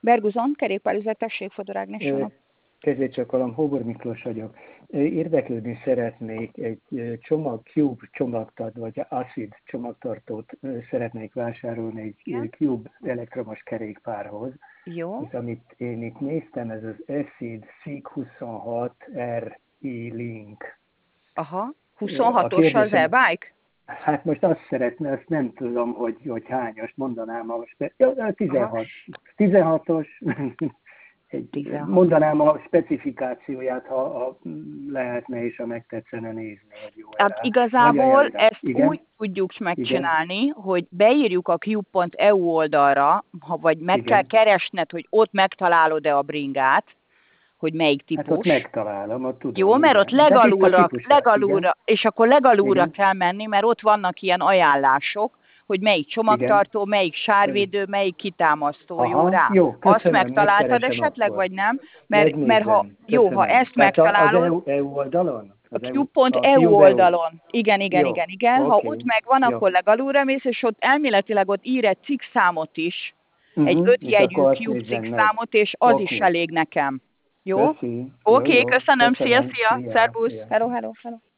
Berguzon, kerékpárüzlet, tessék, Fodor Ágnes Sónak. Kezécsakalom, Hóbor Miklós vagyok. Érdeklődni szeretnék egy Cube csomagtart, vagy Acid csomagtartót szeretnék vásárolni egy Cube elektromos kerékpárhoz. Jó. És amit én itt néztem, ez az Acid SIG 26 RI Link. Aha, 26-os az e-bike? Hát most azt nem tudom, hogy hányas, mondanám a 16-os, mondanám a specifikációját, ha lehetne és ha megtetszene nézni. Hát igazából ezt úgy tudjuk megcsinálni, hogy beírjuk a cube.eu oldalra, vagy meg kell keresned, hogy ott megtalálod-e a bringát, hogy melyik típus. Hát ott megtalálom, ott tudom. Jó, mert ott legalulra, és akkor legalulra kell menni, mert ott vannak ilyen ajánlások, hogy melyik csomagtartó, melyik sárvédő, melyik kitámasztó, jó rá? Jó, köszönöm, azt megtaláltad esetleg, akkor. vagy nem? Mert ha ezt megtalálod... Az EU oldalon? A Cube.eu oldalon. Igen. Ha ott megvan, akkor legalulra mész, és ott elméletileg ott ír egy cikkszámot is, egy 5 jegyű Cube cikkszámot, és az is elég nekem. Jó? Oké, köszönöm, szia, szervusz, hello.